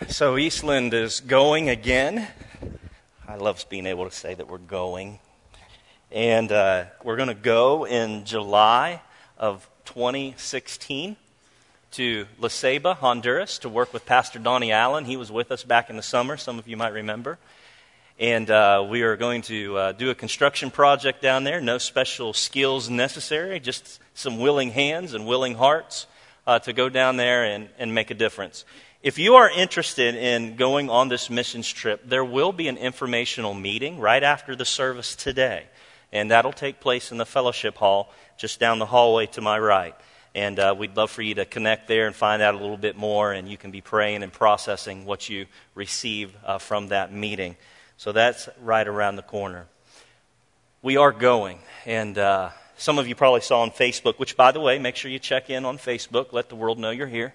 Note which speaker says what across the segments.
Speaker 1: So Eastland is going again. I love being able to say that we're going. And we're going to go in July of 2016 to La Ceiba, Honduras, to work with Pastor Donnie Allen. He was with us back in the summer, some of you might remember. And we are going to do a construction project down there. No special skills necessary, just some willing hands and willing hearts to go down there and make a difference. If you are interested in going on this missions trip, there will be an informational meeting right after the service today. And that'll take place in the fellowship hall just down the hallway to my right. And we'd love for you to connect there and find out a little bit more. And you can be praying and processing what you receive from that meeting. So that's right around the corner. We are going. And some of you probably saw on Facebook, which, by the way, make sure you check in on Facebook. Let the world know you're here.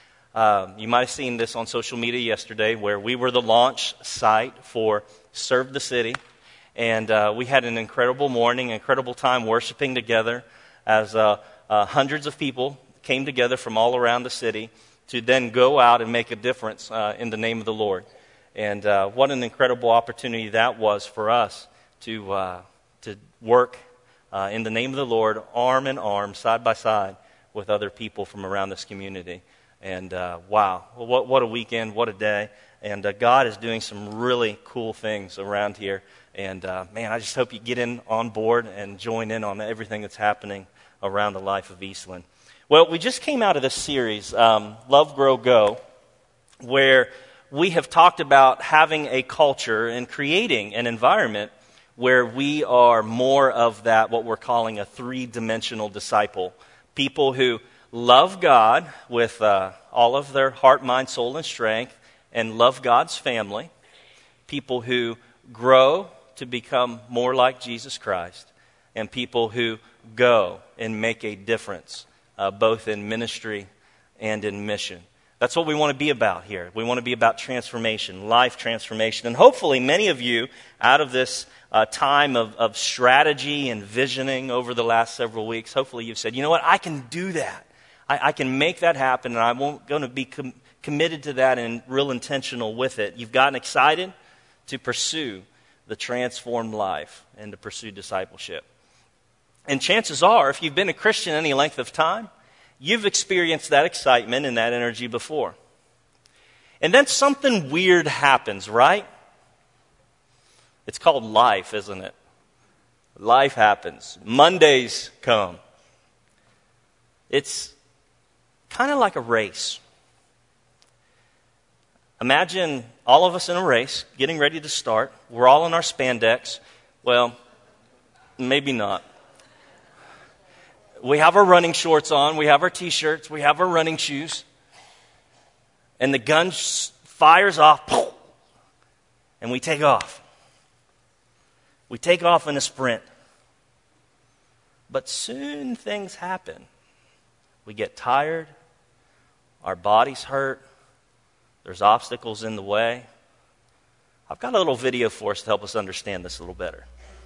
Speaker 1: You might have seen this on social media yesterday where we were the launch site for Serve the City. And we had an incredible morning, incredible time worshiping together as hundreds of people came together from all around the city to then go out and make a difference in the name of the Lord. And what an incredible opportunity that was for us to work in the name of the Lord, arm in arm, side by side with other people from around this community. And wow, what a weekend, what a day. And God is doing some really cool things around here. And man, I just hope you get in on board and join in on everything that's happening around the life of Eastland. Well, we just came out of this series, Love, Grow, Go, where we have talked about having a culture and creating an environment where we are more of that, what we're calling a three-dimensional disciple. People who love God with all of their heart, mind, soul, and strength, and love God's family. People who grow to become more like Jesus Christ, and people who go and make a difference, both in ministry and in mission. That's what we want to be about here. We want to be about transformation, life transformation. And hopefully many of you, out of this time of strategy and visioning over the last several weeks, hopefully you've said, you know what, I can do that. I can make that happen, and I'm going to be committed to that and real intentional with it. You've gotten excited to pursue the transformed life and to pursue discipleship. And chances are, if you've been a Christian any length of time, you've experienced that excitement and that energy before. And then something weird happens, right? It's called life, isn't it? Life happens. Mondays come. It's kind of like a race. Imagine all of us in a race, getting ready to start. We're all in our spandex. Well, maybe not. We have our running shorts on. We have our T-shirts. We have our running shoes. And the gun fires off. And we take off. We take off in a sprint. But soon things happen. We get tired. Our bodies hurt. There's obstacles in the way. I've got a little video for us to help us understand this a little better.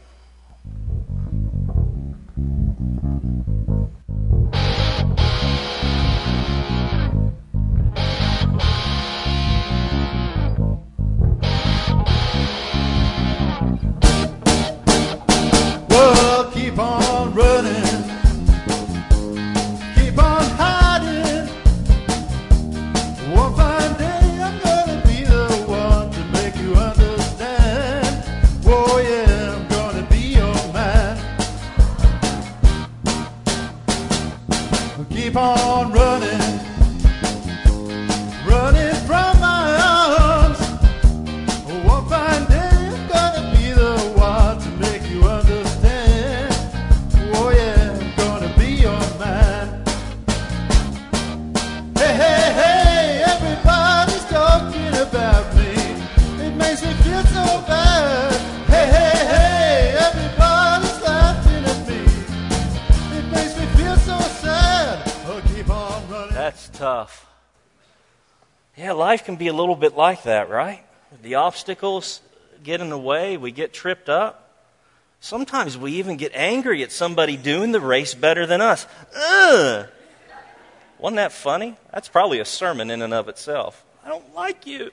Speaker 2: Well, keep on running. Keep on hiding. One fine day I'm gonna be the one to make you understand. Oh yeah, I'm gonna be your man. Keep on running. Running from my arms. One fine day I'm gonna be the one to make you understand. Oh yeah, I'm gonna be your man. Hey, hey, hey, everybody's talking about me. It makes me feel so bad. Hey, hey, hey, everybody's laughing at me. It makes me feel so sad. Oh, keep on running.
Speaker 1: That's tough. Yeah, life can be a little bit like that, right? The obstacles get in the way. We get tripped up. Sometimes we even get angry at somebody doing the race better than us. Ugh! Wasn't that funny? That's probably a sermon in and of itself. I don't like you.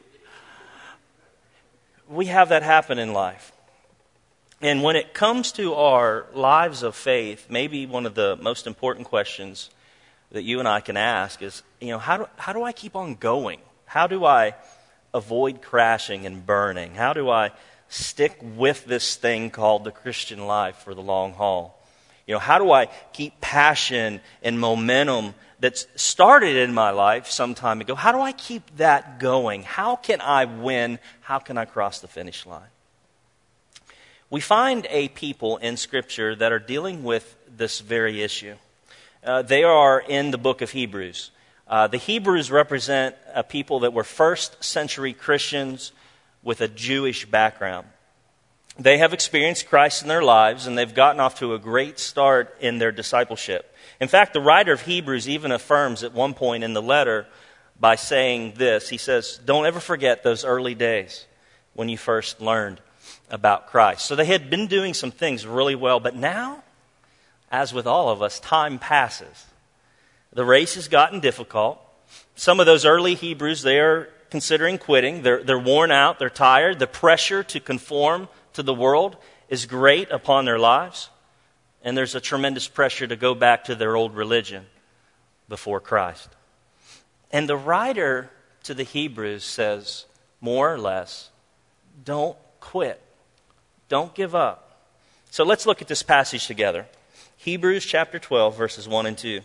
Speaker 1: We have that happen in life. And when it comes to our lives of faith, maybe one of the most important questions that you and I can ask is, how do I keep on going? How do I avoid crashing and burning? How do I stick with this thing called the Christian life for the long haul? How do I keep passion and momentum that's started in my life some time ago? How do I keep that going? How can I win? How can I cross the finish line? We find a people in Scripture that are dealing with this very issue. They are in the book of Hebrews. The Hebrews represent a people that were first century Christians with a Jewish background. They have experienced Christ in their lives, and they've gotten off to a great start in their discipleship. In fact, the writer of Hebrews even affirms at one point in the letter by saying this. He says, don't ever forget those early days when you first learned about Christ. So they had been doing some things really well, but now, as with all of us, time passes. The race has gotten difficult. Some of those early Hebrews, they are considering quitting. They're worn out. They're tired. The pressure to conform to the world is great upon their lives. And there's a tremendous pressure to go back to their old religion before Christ. And the writer to the Hebrews says, more or less, don't quit. Don't give up. So let's look at this passage together. Hebrews chapter 12, verses 1 and 2.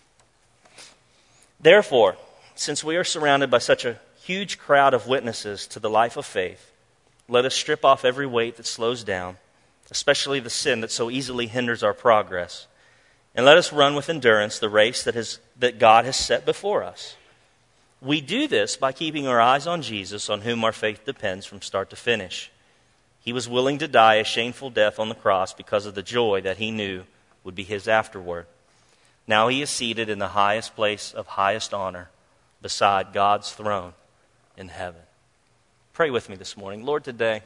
Speaker 1: Therefore, since we are surrounded by such a huge crowd of witnesses to the life of faith, let us strip off every weight that slows down, especially the sin that so easily hinders our progress, and let us run with endurance the race that God has set before us. We do this by keeping our eyes on Jesus, on whom our faith depends from start to finish. He was willing to die a shameful death on the cross because of the joy that he knew would be his afterward. Now he is seated in the highest place of highest honor beside God's throne in heaven. Pray with me this morning. Lord, today,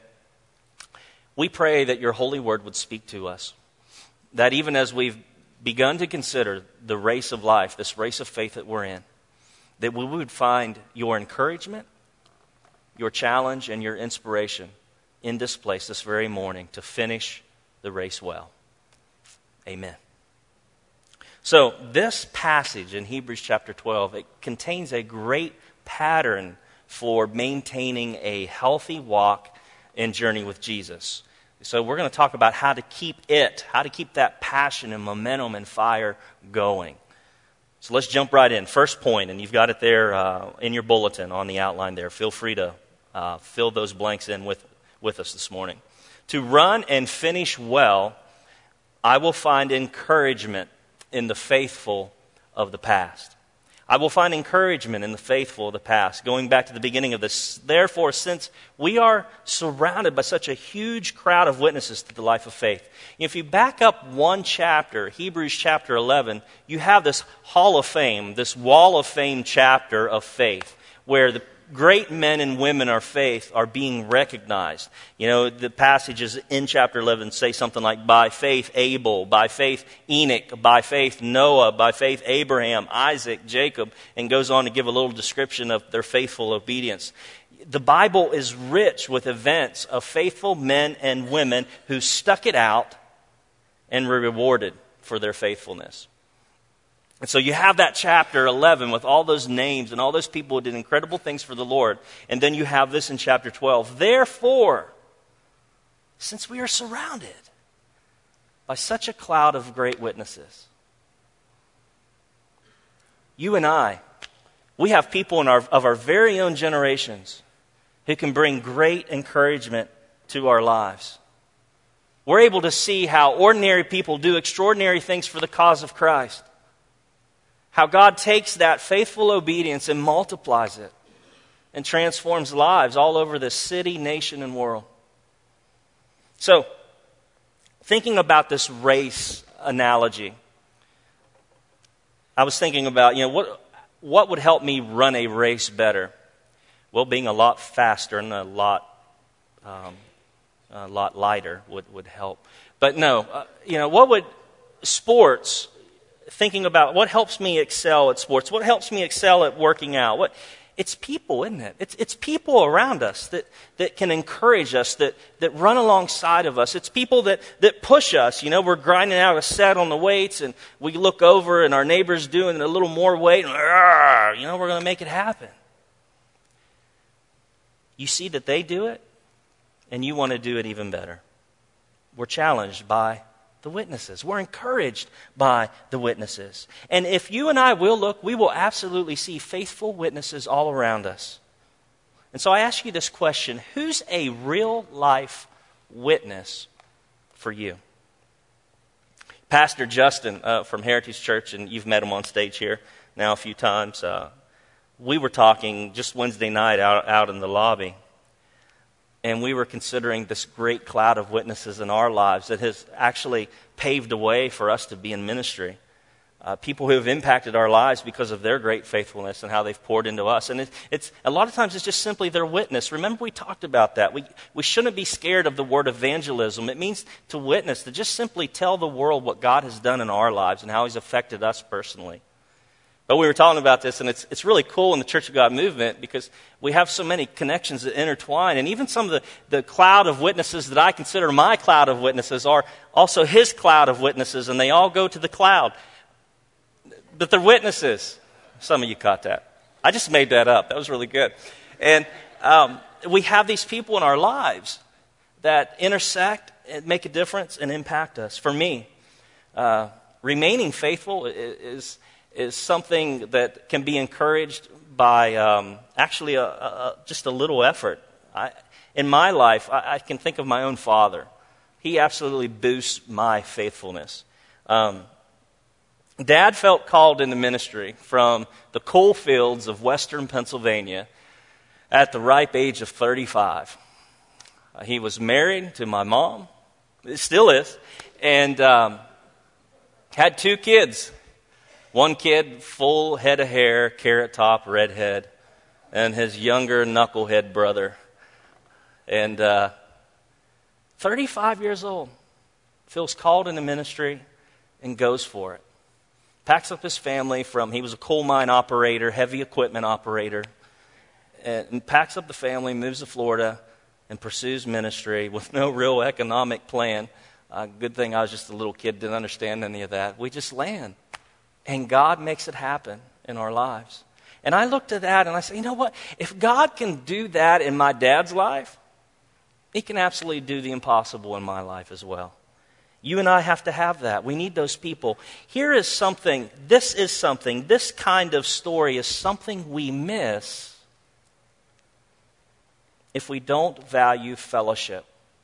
Speaker 1: we pray that your holy word would speak to us. That even as we've begun to consider the race of life, this race of faith that we're in, that we would find your encouragement, your challenge, and your inspiration in this place this very morning to finish the race well. Amen. So this passage in Hebrews chapter 12, it contains a great pattern for maintaining a healthy walk and journey with Jesus. So we're going to talk about how to keep that passion and momentum and fire going. So let's jump right in. First point, and you've got it there in your bulletin on the outline there. Feel free to fill those blanks in with us this morning. To run and finish well, I will find encouragement in the faithful of the past. I will find encouragement in the faithful of the past. Going back to the beginning of this, therefore, since we are surrounded by such a huge crowd of witnesses to the life of faith, if you back up one chapter, Hebrews chapter 11, you have this hall of fame, this wall of fame chapter of faith, where the great men and women of faith are being recognized. The passages in chapter 11 say something like, by faith Abel, by faith Enoch, by faith Noah, by faith Abraham, Isaac, Jacob, and goes on to give a little description of their faithful obedience. The Bible is rich with events of faithful men and women who stuck it out and were rewarded for their faithfulness. And so you have that chapter 11 with all those names and all those people who did incredible things for the Lord. And then you have this in chapter 12. Therefore, since we are surrounded by such a cloud of great witnesses, you and I, we have people of our very own generations who can bring great encouragement to our lives. We're able to see how ordinary people do extraordinary things for the cause of Christ. How God takes that faithful obedience and multiplies it and transforms lives all over this city, nation, and world. So, thinking about this race analogy, I was thinking about, what would help me run a race better? Well, being a lot faster and a lot lighter would help. But no, what would sports... Thinking about what helps me excel at sports, what helps me excel at working out. It's people, isn't it? It's people around us that can encourage us, that run alongside of us. It's people that push us. You know, we're grinding out a set on the weights, and we look over, and our neighbor's doing a little more weight, and you know, we're going to make it happen. You see that they do it, and you want to do it even better. We're challenged by the witnesses. We're encouraged by the witnesses. And if you and I will look, we will absolutely see faithful witnesses all around us. And so I ask you this question: who's a real life witness for you? Pastor Justin from Heritage Church, and you've met him on stage here now a few times. We were talking just Wednesday night out in the lobby. And we were considering this great cloud of witnesses in our lives that has actually paved a way for us to be in ministry. People who have impacted our lives because of their great faithfulness and how they've poured into us. And it's a lot of times it's just simply their witness. Remember, we talked about that. We shouldn't be scared of the word evangelism. It means to witness, to just simply tell the world what God has done in our lives and how He's affected us personally. But we were talking about this, and it's really cool in the Church of God movement because we have so many connections that intertwine. And even some of the cloud of witnesses that I consider my cloud of witnesses are also his cloud of witnesses, and they all go to the cloud. But they're witnesses. Some of you caught that. I just made that up. That was really good. And we have these people in our lives that intersect and make a difference and impact us. For me, remaining faithful is something that can be encouraged by actually just a little effort. In my life, I can think of my own father. He absolutely boosts my faithfulness. Dad felt called into ministry from the coal fields of western Pennsylvania at the ripe age of 35. He was married to my mom, it still is, and had 2 kids. One kid, full head of hair, carrot top, redhead, and his younger knucklehead brother. And 35 years old, feels called into ministry and goes for it. Packs up his family he was a coal mine operator, heavy equipment operator, and packs up the family, moves to Florida, and pursues ministry with no real economic plan. Good thing I was just a little kid, didn't understand any of that. We just land. And God makes it happen in our lives. And I looked at that and I said, you know what? If God can do that in my dad's life, He can absolutely do the impossible in my life as well. You and I have to have that. We need those people. This kind of story is something we miss if we don't value fellowship,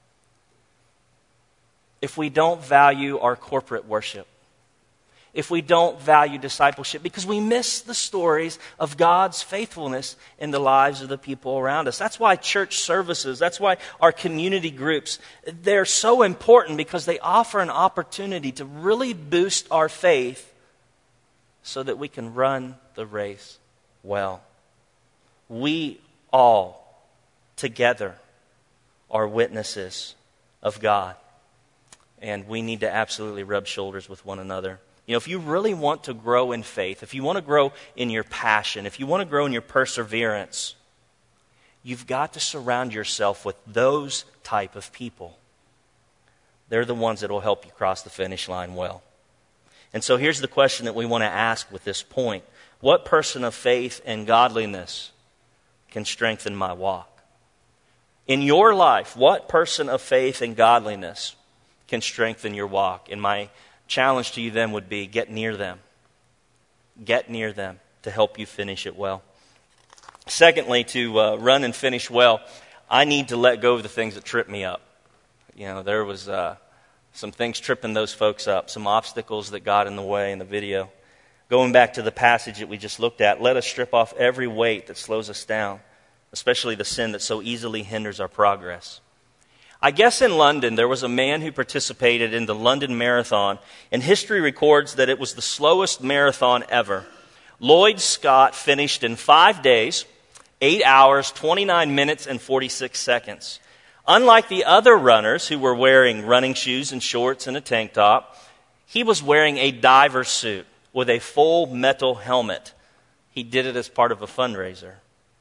Speaker 1: if we don't value our corporate worship, if we don't value discipleship, because we miss the stories of God's faithfulness in the lives of the people around us. That's why church services, that's why our community groups, they're so important because they offer an opportunity to really boost our faith so that we can run the race well. We all together are witnesses of God, and we need to absolutely rub shoulders with one another. You know, if you really want to grow in faith, if you want to grow in your passion, if you want to grow in your perseverance, you've got to surround yourself with those type of people. They're the ones that will help you cross the finish line well. And so here's the question that we want to ask with this point. What person of faith and godliness can strengthen my walk? In your life, what person of faith and godliness can strengthen your walk? And my challenge to you then would be get near them. Get near them to help you finish it well. Secondly, to run and finish well, I need to let go of the things that trip me up. You know, there was some things tripping those folks up, some obstacles that got in the way in the video. Going back to the passage that we just looked at, let us strip off every weight that slows us down, especially the sin that so easily hinders our progress. I guess in London, there was a man who participated in the London Marathon, and history records that it was the slowest marathon ever. Lloyd Scott finished in 5 days, 8 hours, 29 minutes, and 46 seconds. Unlike the other runners who were wearing running shoes and shorts and a tank top, he was wearing a diver suit with a full metal helmet. He did it as part of a fundraiser.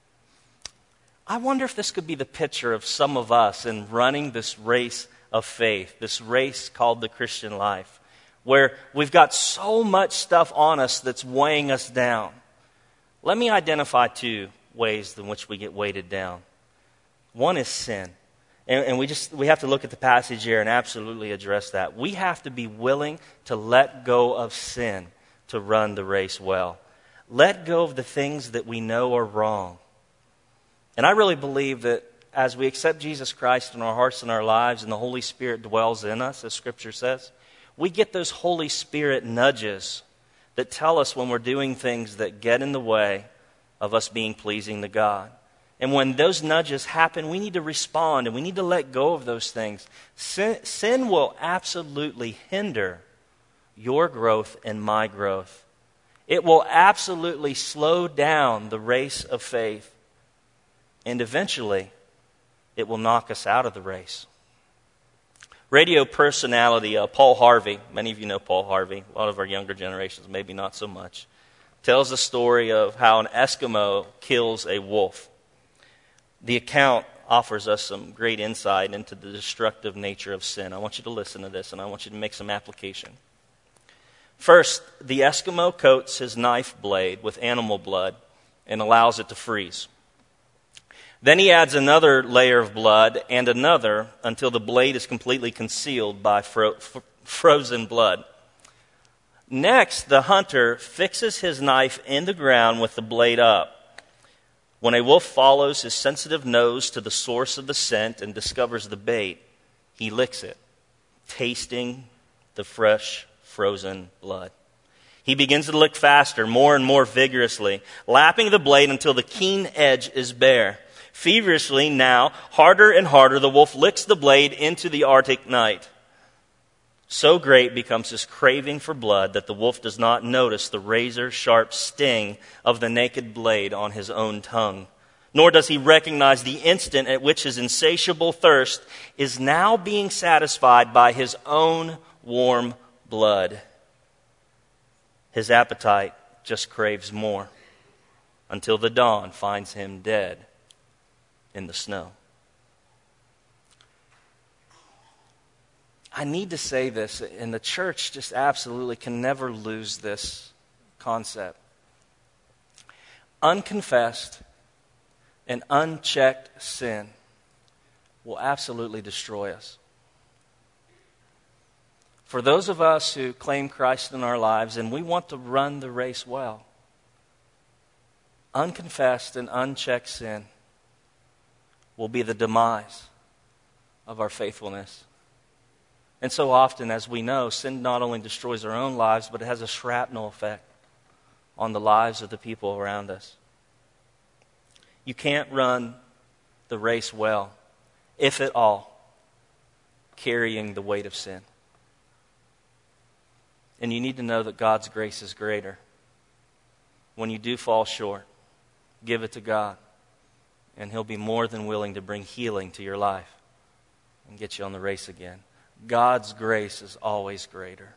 Speaker 1: I wonder if this could be the picture of some of us in running this race of faith, this race called the Christian life, where we've got so much stuff on us that's weighing us down. Let me identify 2 ways in which we get weighted down. One is sin. And we have to look at the passage here and absolutely address that. We have to be willing to let go of sin to run the race well. Let go of the things that we know are wrong. And I really believe that as we accept Jesus Christ in our hearts and our lives and the Holy Spirit dwells in us, as Scripture says, we get those Holy Spirit nudges that tell us when we're doing things that get in the way of us being pleasing to God. And when those nudges happen, we need to respond and we need to let go of those things. Sin will absolutely hinder your growth and my growth. It will absolutely slow down the race of faith. And eventually, it will knock us out of the race. Radio personality Paul Harvey, many of you know Paul Harvey, a lot of our younger generations maybe not so much, tells the story of how an Eskimo kills a wolf. The account offers us some great insight into the destructive nature of sin. I want you to listen to this, and I want you to make some application. First, the Eskimo coats his knife blade with animal blood and allows it to freeze. Then he adds another layer of blood and another until the blade is completely concealed by frozen blood. Next, the hunter fixes his knife in the ground with the blade up. When a wolf follows his sensitive nose to the source of the scent and discovers the bait, he licks it, tasting the fresh, frozen blood. He begins to lick faster, more and more vigorously, lapping the blade until the keen edge is bare. Feverishly now, harder and harder, the wolf licks the blade into the Arctic night. So great becomes his craving for blood that the wolf does not notice the razor-sharp sting of the naked blade on his own tongue. Nor does he recognize the instant at which his insatiable thirst is now being satisfied by his own warm blood. His appetite just craves more until the dawn finds him dead in the snow. I need to say this, and the church just absolutely can never lose this concept. Unconfessed and unchecked sin will absolutely destroy us. For those of us who claim Christ in our lives and we want to run the race well, unconfessed and unchecked sin will be the demise of our faithfulness. And so often, as we know, sin not only destroys our own lives, but it has a shrapnel effect on the lives of the people around us. You can't run the race well, if at all, carrying the weight of sin. And you need to know that God's grace is greater. When you do fall short, give it to God, and He'll be more than willing to bring healing to your life and get you on the race again. God's grace is always greater.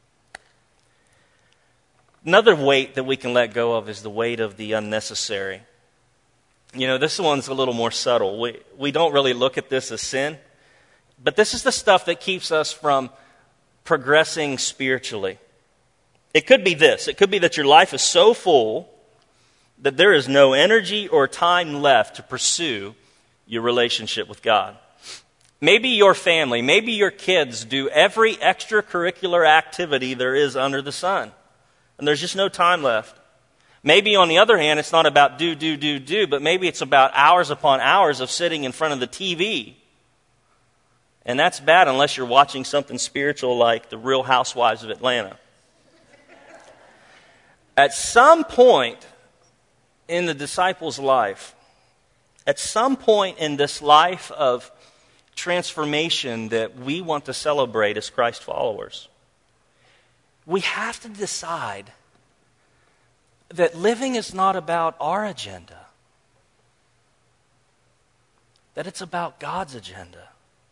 Speaker 1: Another weight that we can let go of is the weight of the unnecessary. You know, this one's a little more subtle. We don't really look at this as sin, but this is the stuff that keeps us from progressing spiritually. It could be this. It could be that your life is so full that there is no energy or time left to pursue your relationship with God. Maybe your family, maybe your kids do every extracurricular activity there is under the sun, and there's just no time left. Maybe, on the other hand, it's not about do, but maybe it's about hours upon hours of sitting in front of the TV. And that's bad unless you're watching something spiritual like The Real Housewives of Atlanta. At some point in the disciples' life, at some point in this life of transformation that we want to celebrate as Christ followers, we have to decide that living is not about our agenda, that it's about God's agenda.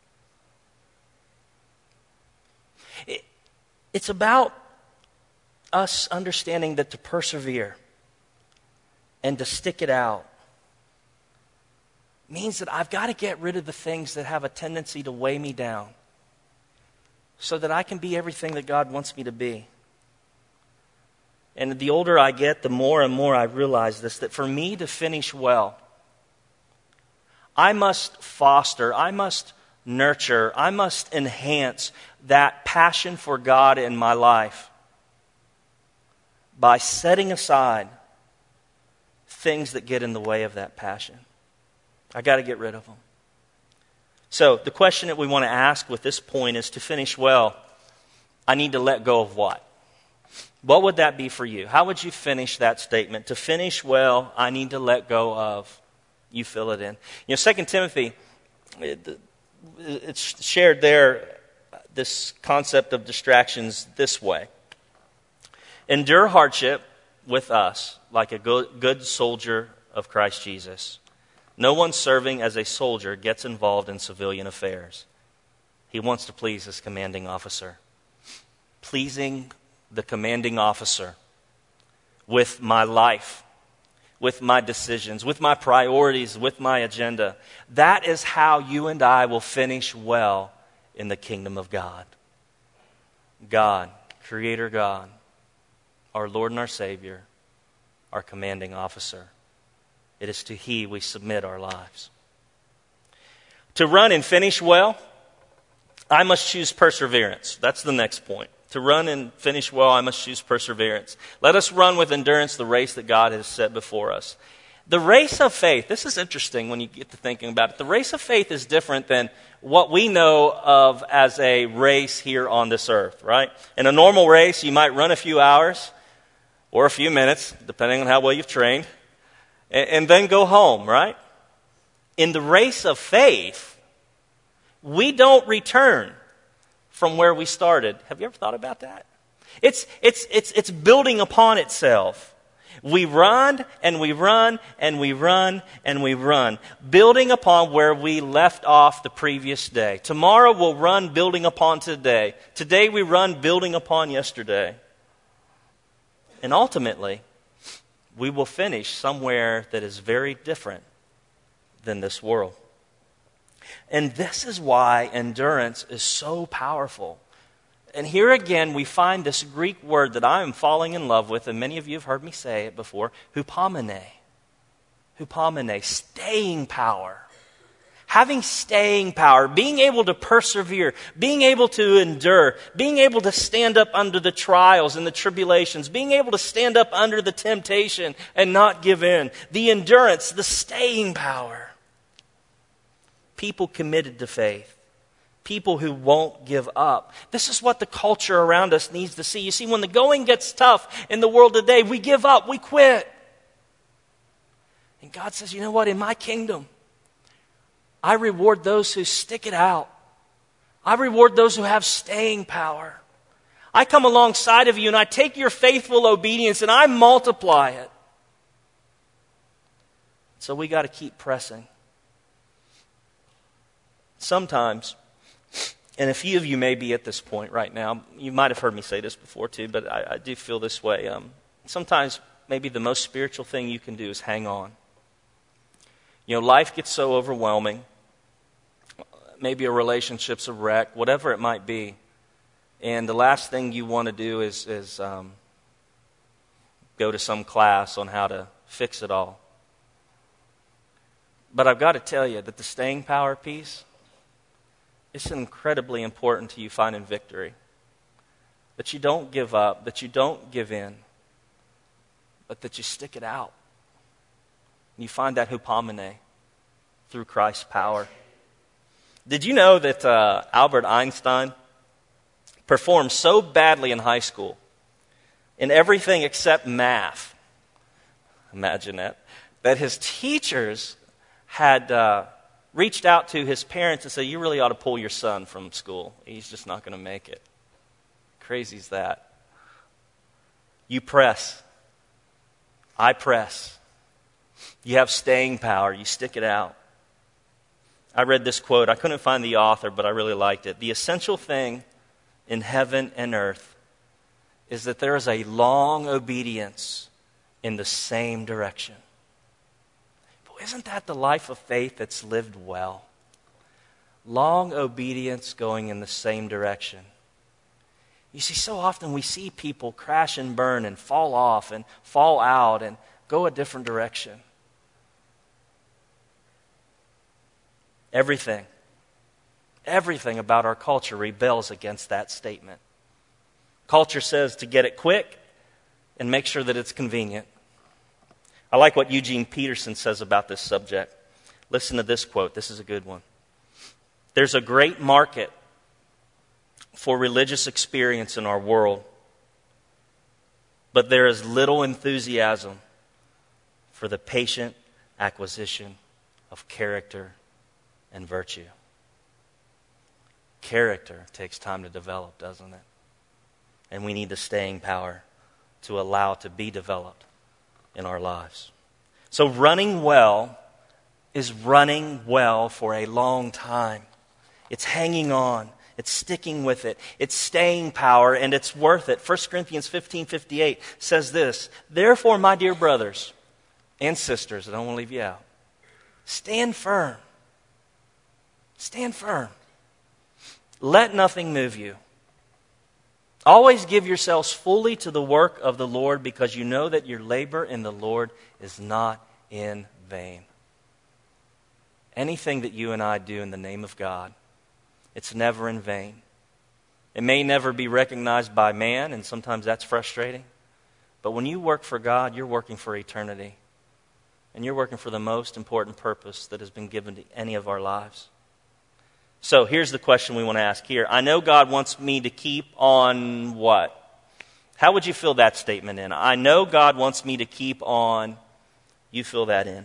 Speaker 1: It's about us understanding that to persevere and to stick it out means that I've got to get rid of the things that have a tendency to weigh me down so that I can be everything that God wants me to be. And the older I get, the more and more I realize this, that for me to finish well, I must foster, I must nurture, I must enhance that passion for God in my life by setting aside things that get in the way of that passion. I got to get rid of them. So the question that we want to ask with this point is, to finish well, I need to let go of what? What would that be for you? How would you finish that statement? To finish well, I need to let go of. You fill it in. 2 Timothy, it's shared there, this concept of distractions this way. Endure hardship with us like a good soldier of Christ Jesus. No one serving as a soldier gets involved in civilian affairs. He wants to please his commanding officer. Pleasing the commanding officer with my life, with my decisions, with my priorities, with my agenda. That is how you and I will finish well in the kingdom of God. God, Creator God, our Lord and our Savior, our commanding officer. It is to He we submit our lives. To run and finish well, I must choose perseverance. That's the next point. To run and finish well, I must choose perseverance. Let us run with endurance the race that God has set before us. The race of faith, this is interesting when you get to thinking about it. The race of faith is different than what we know of as a race here on this earth, right? In a normal race, you might run a few hours or a few minutes, depending on how well you've trained, and then go home, right? In the race of faith, we don't return from where we started. Have you ever thought about that? It's building upon itself. We run and we run and we run and we run, building upon where we left off the previous day. Tomorrow we'll run building upon today. Today we run building upon yesterday. And ultimately, we will finish somewhere that is very different than this world. And this is why endurance is so powerful. And here again, we find this Greek word that I am falling in love with, and many of you have heard me say it before, hupomene. Hupomene, staying power. Having staying power, being able to persevere, being able to endure, being able to stand up under the trials and the tribulations, being able to stand up under the temptation and not give in. The endurance, the staying power. People committed to faith. People who won't give up. This is what the culture around us needs to see. You see, when the going gets tough in the world today, we give up, we quit. And God says, you know what? In my kingdom, I reward those who stick it out. I reward those who have staying power. I come alongside of you and I take your faithful obedience and I multiply it. So we got to keep pressing. Sometimes, and a few of you may be at this point right now, you might have heard me say this before too, but I do feel this way. Sometimes maybe the most spiritual thing you can do is hang on. You know, life gets so overwhelming. Maybe a relationship's a wreck, whatever it might be. And the last thing you want to do is go to some class on how to fix it all. But I've got to tell you that the staying power piece, it's incredibly important to you finding victory. That you don't give up, that you don't give in, but that you stick it out. You find that hupomene through Christ's power. Did you know that Albert Einstein performed so badly in high school in everything except math? Imagine that his teachers had reached out to his parents and said, you really ought to pull your son from school. He's just not going to make it. Crazy's that. You press. I press. You have staying power. You stick it out. I read this quote. I couldn't find the author, but I really liked it. The essential thing in heaven and earth is that there is a long obedience in the same direction. Isn't that the life of faith that's lived well? Long obedience going in the same direction. You see, so often we see people crash and burn and fall off and fall out and go a different direction. Everything about our culture rebels against that statement. Culture says to get it quick and make sure that it's convenient. I like what Eugene Peterson says about this subject. Listen to this quote. This is a good one. There's a great market for religious experience in our world, but there is little enthusiasm for the patient acquisition of character and virtue. Character takes time to develop, doesn't it? And we need the staying power to allow it to be developed in our lives. So running well is running well for a long time. It's hanging on. It's sticking with it. It's staying power, and it's worth it. 1 Corinthians 15:58 says this, "Therefore, my dear brothers and sisters," I don't want to leave you out, "stand firm. Stand firm. Let nothing move you. Always give yourselves fully to the work of the Lord, because you know that your labor in the Lord is not in vain." Anything that you and I do in the name of God, it's never in vain. It may never be recognized by man, and sometimes that's frustrating. But when you work for God, you're working for eternity. And you're working for the most important purpose that has been given to any of our lives. So here's the question we want to ask here. I know God wants me to keep on what? How would you fill that statement in? I know God wants me to keep on. You fill that in.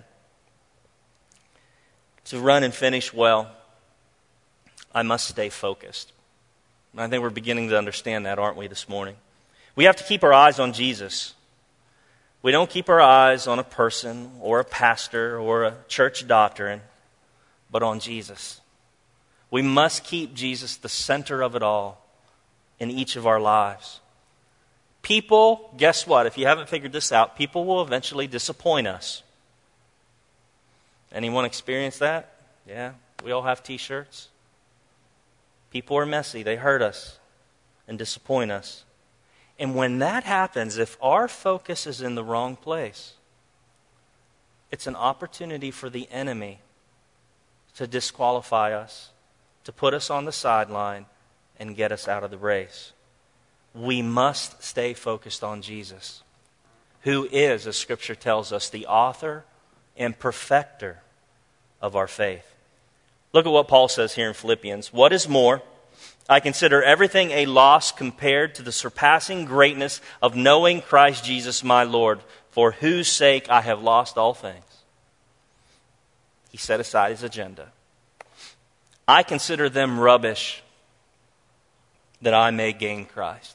Speaker 1: To run and finish well, I must stay focused. And I think we're beginning to understand that, aren't we, this morning? We have to keep our eyes on Jesus. We don't keep our eyes on a person or a pastor or a church doctrine, but on Jesus. We must keep Jesus the center of it all in each of our lives. People, guess what? If you haven't figured this out, people will eventually disappoint us. Anyone experience that? Yeah, we all have t-shirts. People are messy. They hurt us and disappoint us. And when that happens, if our focus is in the wrong place, it's an opportunity for the enemy to disqualify us, to put us on the sideline and get us out of the race. We must stay focused on Jesus, who is, as Scripture tells us, the author and perfecter of our faith. Look at what Paul says here in Philippians. "What is more, I consider everything a loss compared to the surpassing greatness of knowing Christ Jesus my Lord, for whose sake I have lost all things." He set aside his agenda. "I consider them rubbish, that I may gain Christ."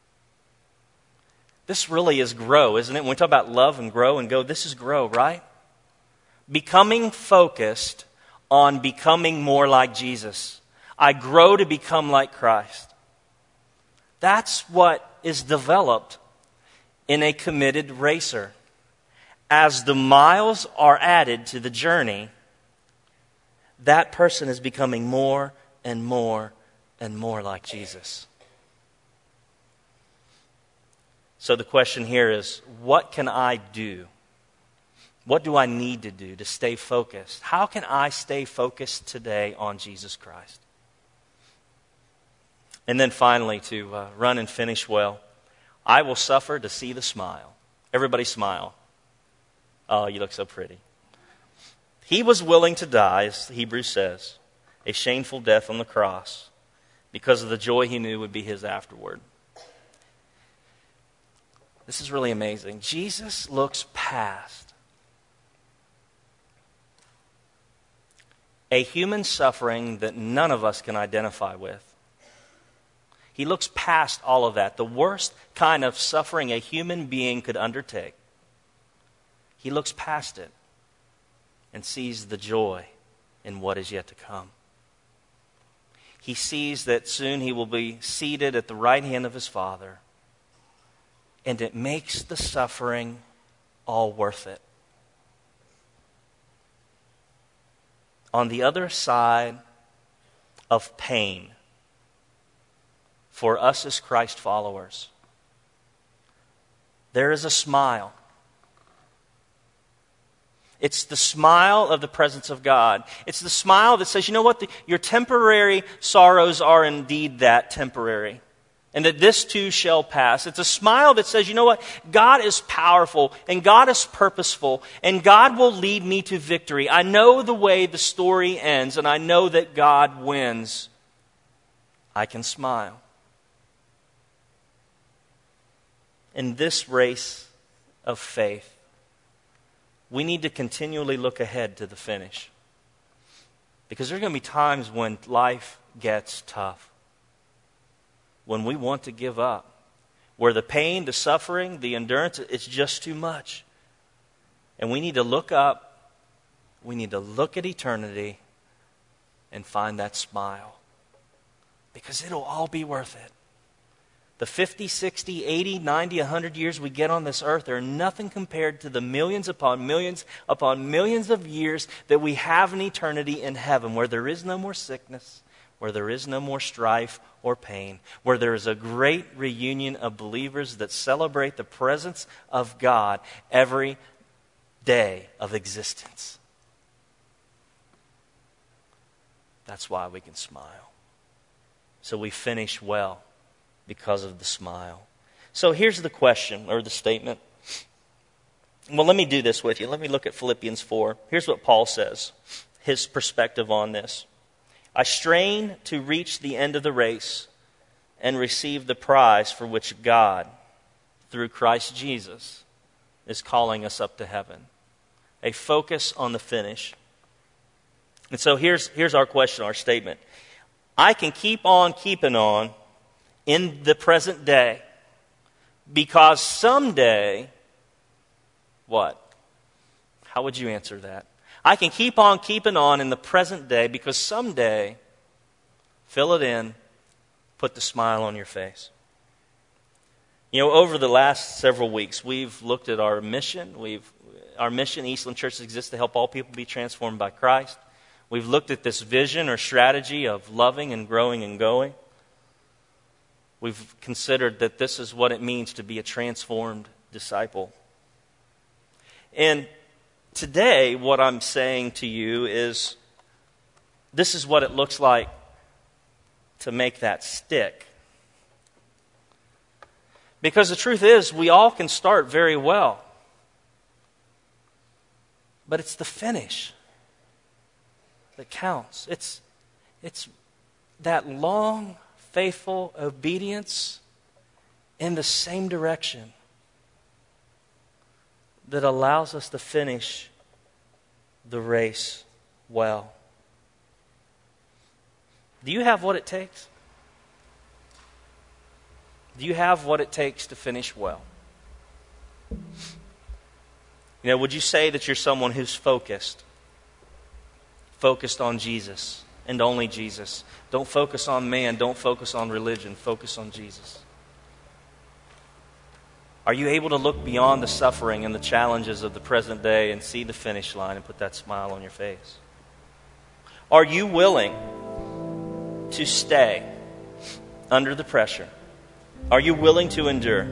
Speaker 1: This really is grow, isn't it? When we talk about love and grow and go, this is grow, right? Becoming focused on becoming more like Jesus. I grow to become like Christ. That's what is developed in a committed racer. As the miles are added to the journey, that person is becoming more and more and more like Jesus. So the question here is, what can I do? What do I need to do to stay focused? How can I stay focused today on Jesus Christ? And then finally, to run and finish well, I will suffer to see the smile. Everybody smile. Oh, you look so pretty. He was willing to die, as Hebrews says, a shameful death on the cross, because of the joy he knew would be his afterward. This is really amazing. Jesus looks past a human suffering that none of us can identify with. He looks past all of that, the worst kind of suffering a human being could undertake. He looks past it and sees the joy in what is yet to come. He sees that soon he will be seated at the right hand of his Father, and it makes the suffering all worth it. on the other side of pain for us as Christ followers, there is a smile. It's the smile of the presence of God. It's the smile that says, you know what, your temporary sorrows are indeed that temporary, and that this too shall pass. It's a smile that says, you know what, God is powerful, and God is purposeful, and God will lead me to victory. I know the way the story ends, and I know that God wins. I can smile. In this race of faith, we need to continually look ahead to the finish. Because there are going to be times when life gets tough, when we want to give up, where the pain, the suffering, the endurance, it's just too much. And we need to look up, we need to look at eternity and find that smile. Because it'll all be worth it. The 50, 60, 80, 90, 100 years we get on this earth are nothing compared to the millions upon millions of years that we have in eternity in heaven, where there is no more sickness, where there is no more strife or pain, where there is a great reunion of believers that celebrate the presence of God every day of existence. That's why we can smile. So we finish well because of the smile. So here's the question, or the statement. Well, let me do this with you. Let me look at Philippians 4. Here's what Paul says, his perspective on this. I strain to reach the end of the race and receive the prize for which God, through Christ Jesus, is calling us up to heaven. A focus on the finish. And so here's our question, our statement. I can keep on keeping on in the present day, because someday, what? How would you answer that? I can keep on keeping on in the present day because someday, fill it in, put the smile on your face. You know, over the last several weeks, we've looked at our mission. Our mission, Eastland Church, exists to help all people be transformed by Christ. We've looked at this vision or strategy of loving and growing and going. We've considered that this is what it means to be a transformed disciple. And today, what I'm saying to you is, this is what it looks like to make that stick. Because the truth is, we all can start very well. But it's the finish that counts. It's that long, faithful obedience in the same direction that allows us to finish the race well. Do you have what it takes? Do you have what it takes to finish well? You know, would you say that you're someone who's focused on Jesus and only Jesus? Don't focus on man. Don't focus on religion. Focus on Jesus. Are you able to look beyond the suffering and the challenges of the present day and see the finish line and put that smile on your face? Are you willing to stay under the pressure? Are you willing to endure?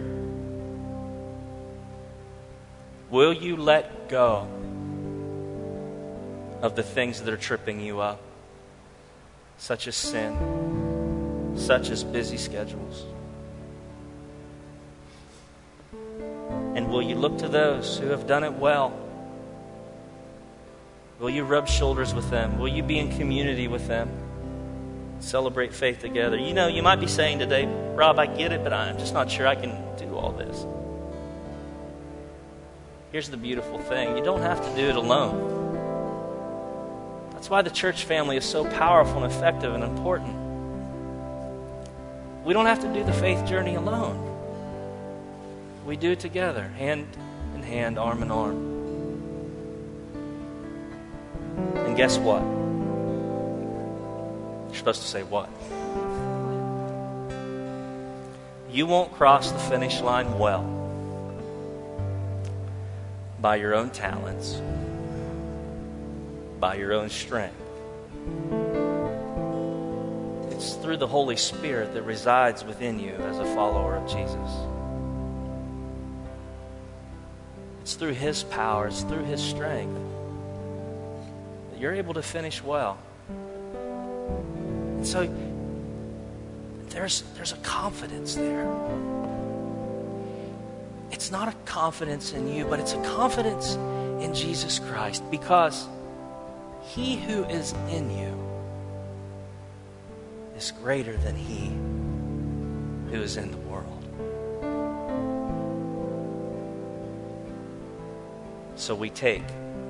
Speaker 1: Will you let go of the things that are tripping you up, such as sin, such as busy schedules? And will you look to those who have done it well? Will you rub shoulders with them? Will you be in community with them? Celebrate faith together. You know, you might be saying today, Rob, I get it, but I'm just not sure I can do all this. Here's the beautiful thing. You don't have to do it alone. That's why the church family is so powerful and effective and important. We don't have to do the faith journey alone. We do it together, hand in hand, arm in arm. And guess what? You're supposed to say what? You won't cross the finish line well by your own talents, by your own strength. It's through the Holy Spirit that resides within you as a follower of Jesus. It's through His power, it's through His strength that you're able to finish well. And so there's a confidence there. It's not a confidence in you, but it's a confidence in Jesus Christ, because He who is in you is greater than he who is in the world. So we take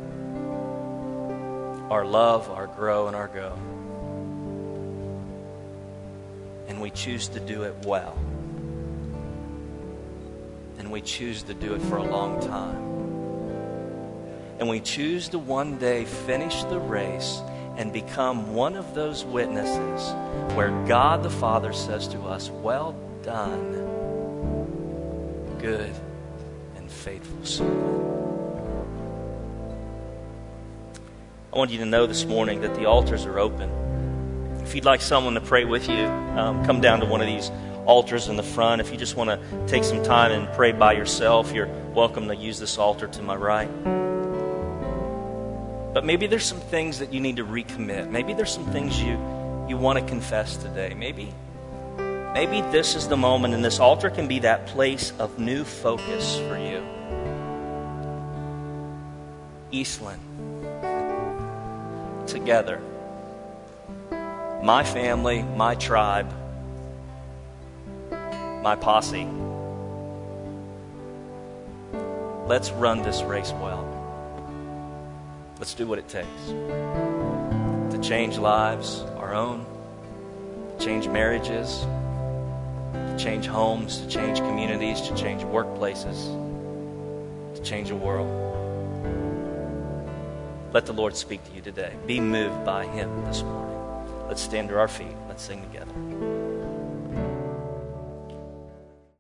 Speaker 1: our love, our grow, and our go, and we choose to do it well. And we choose to do it for a long time. And we choose to one day finish the race and become one of those witnesses where God the Father says to us, "Well done, good and faithful servant." I want you to know this morning that the altars are open. If you'd like someone to pray with you, come down to one of these altars in the front. If you just want to take some time and pray by yourself, you're welcome to use this altar to my right. But maybe there's some things that you need to recommit. Maybe there's some things you want to confess today. Maybe this is the moment, and this altar can be that place of new focus for you. Eastland, together, my family, my tribe, my posse, let's run this race well. Let's do what it takes to change lives, our own, to change marriages, to change homes, to change communities, to change workplaces, to change a world. Let the Lord speak to you today. Be moved by Him this morning. Let's stand to our feet. Let's sing together.